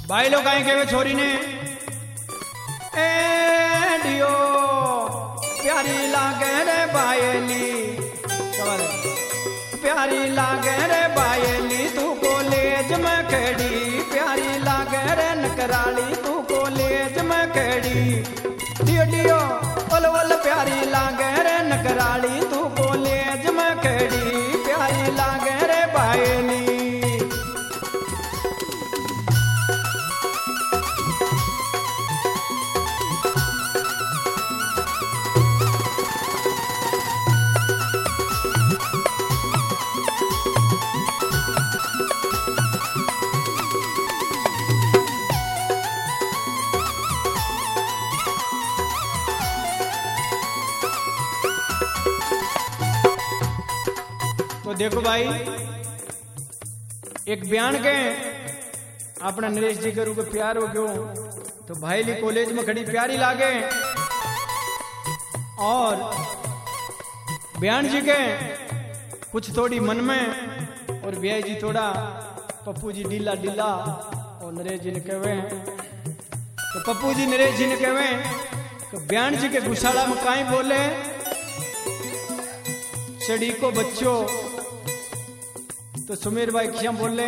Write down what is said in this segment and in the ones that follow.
भाई लोग कहीं के छोरी ने एडियो प्यारी लागे रे बायली प्यारी लागे रे बायली तू कॉलेज में खड़ी प्यारी लागे रे नकराली तू कॉलेज में खड़ी डियो डियो ओल ओल प्यारी लागे रे नकराली तू कॉलेज में खड़ी प्यारी लागे रे बायली। तो देखो भाई एक बयान के अपना नरेश जी करू के प्यार हो गयो तो भाई ली कॉलेज में खड़ी प्यारी लागे और बयान जी के कुछ थोड़ी मन में और ब्याह जी थोड़ा पप्पू जी ढीला ढीला और नरेश जी ने कहवे तो पप्पू जी नरेश जी ने कहवे तो बयान जी के गुस्साड़ा में काई बोले चढ़ी को बच्चों तो सुमेर भाई क्या बोले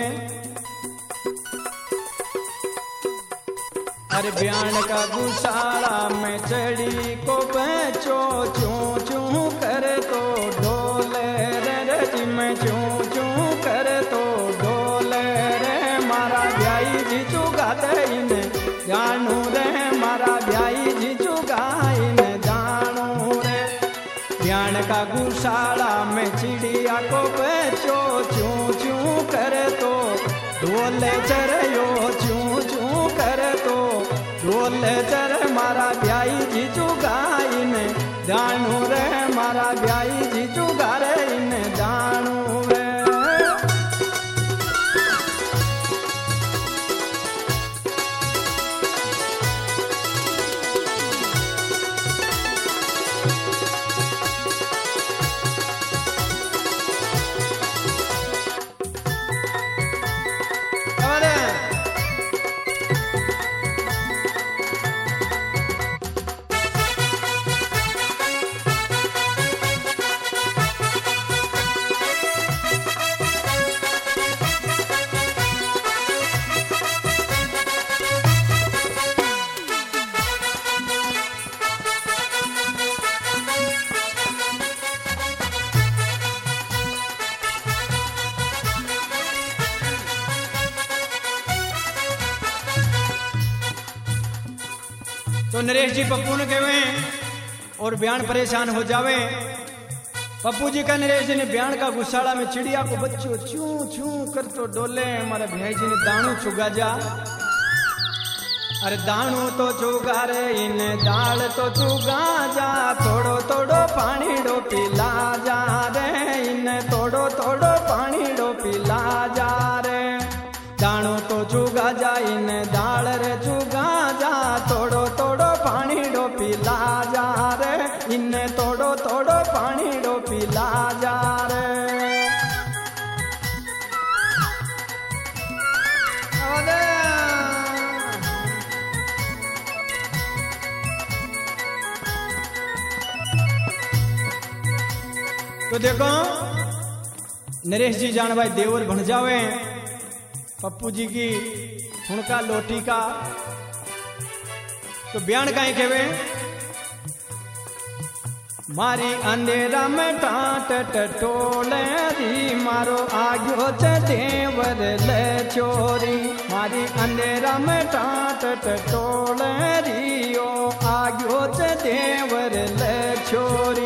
अरे बयान का गुसाड़ा में चढ़ी को बच्चो चू चू कर तो डोले रे जी में चू चू कर तो डोले रे मारा ब्याई जी चुगा इन जानू रे मारा ब्याई जी चुगा इन जानू रे बयान का गुसाड़ा में चिड़िया को बच्चो चू चू कर तो ढोले चरयो चू चू कर तो ढोले चर मारा ब्याई जी चुगा इन जानू रे मारा ब्याई जी चुगा रे इन जानू रे। तो नरेश जी पप्पू ने कहवे और बयान परेशान हो जावे पप्पू जी का नरेश जी ने बयान का गुस्साड़ा में चिड़िया को बच्चों छू छू कर तो डोले हमारे भाई जी ने दाणू चुगा जा अरे दाणू तो चुगा रे इन दाल तो चुगा जा थोड़ो थोड़ो पानी डो पिला जा रे इन थोड़ो थोड़ो पानी डो पिला जा रे दाणू तो चुगा जा इन दाल रे चुगा जा थोड़ो थोड़ो पानी डो पिला जा रे इन थोड़ो थोड़ो पानी डो पिला जा रे। तो देखो नरेश जी जान भाई देवर बन जावे पप्पू जी की हुणका लोटी का तो बयान काई कहवे मारी अंधेरा में टाट टटोले री मारो आग्यो च देवर ले छोरी मारी अंधेरा में टाट टटोले री ओ आग्यो च देवर ले छोरी।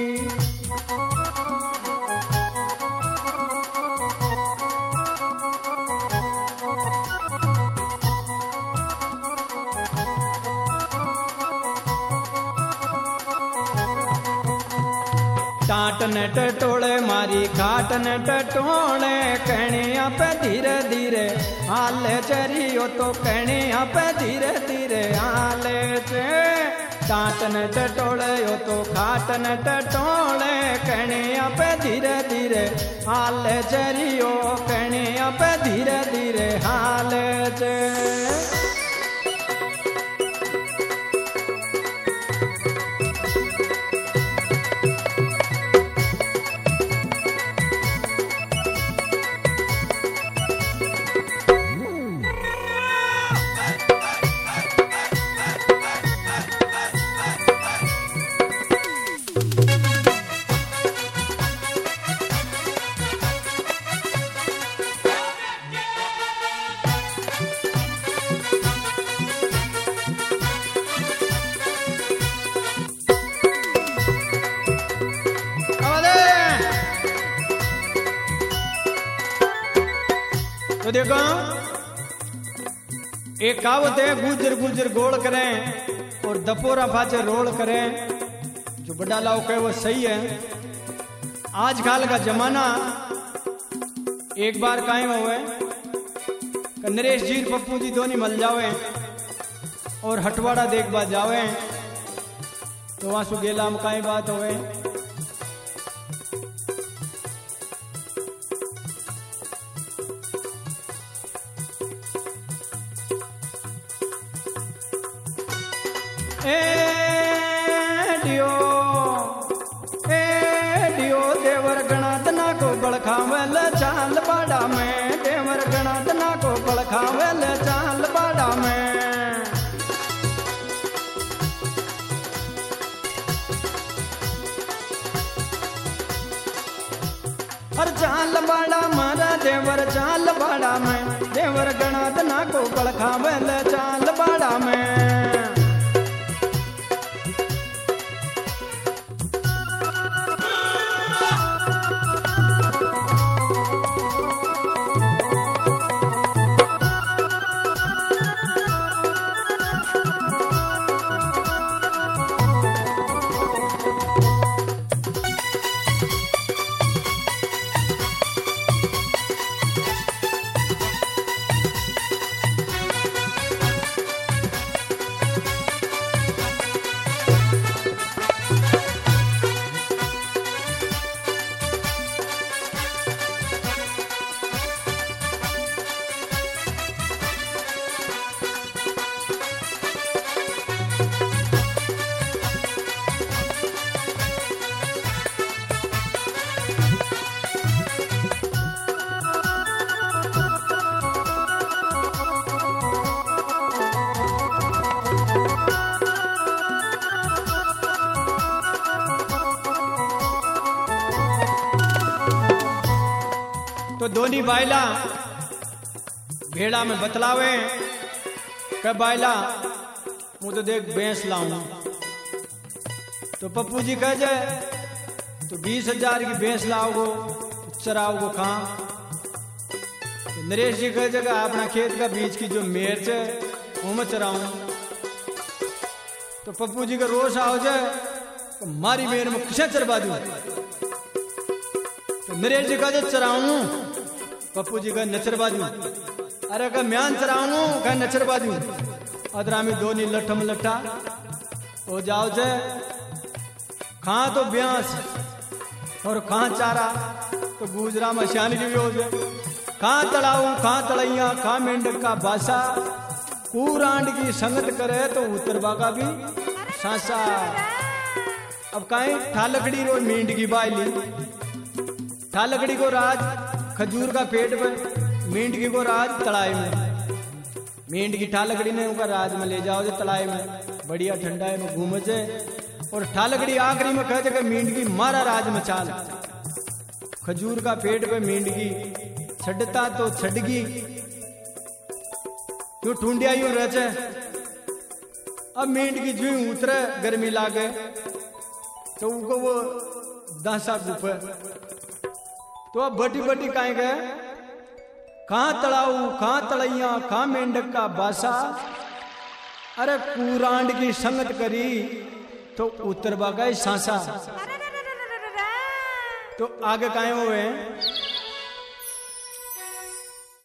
टाटन टटोले मारी खाटन टटोले कणिया पे धीरे धीरे हाले चरियो तो कणिया पे धीरे धीरे हाले चे टाटन टटोले यो तो खाटन टटोले कणिया पे धीरे धीरे हाले चरियो कणिया पे धीरे धीरे हाले चे। तो देखो एक कहावत है, गुजर गुजर गोल करें और दपोरा फाचे रोल करें। जो बड़ा लाओ कहे वो सही है। आजकल का जमाना एक बार कायम हुए, नरेश जी पप्पू जी दोनों मल जावे और हटवाड़ा देखबा जावे, तो वहां सुगेला में काई बात होवे। देवर गणातना को बड़खावेल चाल बाड़ा में, देवर गणातना को बड़खावेल चाल बाड़ा में। हर चाल बाड़ा मारा देवर चाल बाड़ा में, देवर गणातना को बड़खावेल चाल बाड़ा में। तो दोनी बायला भेड़ा में बतलावे कि बायला मुझे तो देख भैंस लाऊं। तो पप्पू जी कह जाए तो 20,000 की भैंस लाओगो, चराओगो कहाँ? तो नरेश जी कह जाएगा अपना खेत का बीच की जो मेर है वो मैं चराऊं। तो पप्पू जी का रोष आओ जाए तो मारी मेर में किसे चरवा दूं? तो नरेश जी कह जाए चराऊं, पप्पू जी का नचरवा दूं। अरे का म्यान चराऊं का नचरवा दूं। अदरा में दोनी लठम लट्ठा हो जाओ जे, खां तो ब्यास और खां चारा तो गुजरा मशान की भी हो जाए। खां तड़ाऊ खां तड़ैया खां मेंढक का बासा, कूरांड की संगत करे तो उतरवा का भी सासा। अब काहे ठालकड़ी रो मेंढ की बायली, ठालकड़ी को राज खजूर का पेट में, मेंढकी को राज तड़ाई में। मेंढ की ठालकड़ी ने उनका राज में ले जाओ तड़ाई में, बढ़िया ठंडा है में घूम जे। और ठालकड़ी आखिरी में कह जगह मेंढकी मारा राज में चाल। खजूर का पेट पे मेंढकी छड़ता तो छड़गी, क्यों ठूंडिया यूं रचे। अब मेंढकी जो उतरे गर्मी लागे तो उनको वो दासा गुफे। तो अब बटी बटी काहे गए, कहां तड़ाऊ कहां तड़ैया कहां मेंढक का बासा। अरे कूरांड की संगत करी तो उतरवा गए सांसा। तो आगे काहे हुए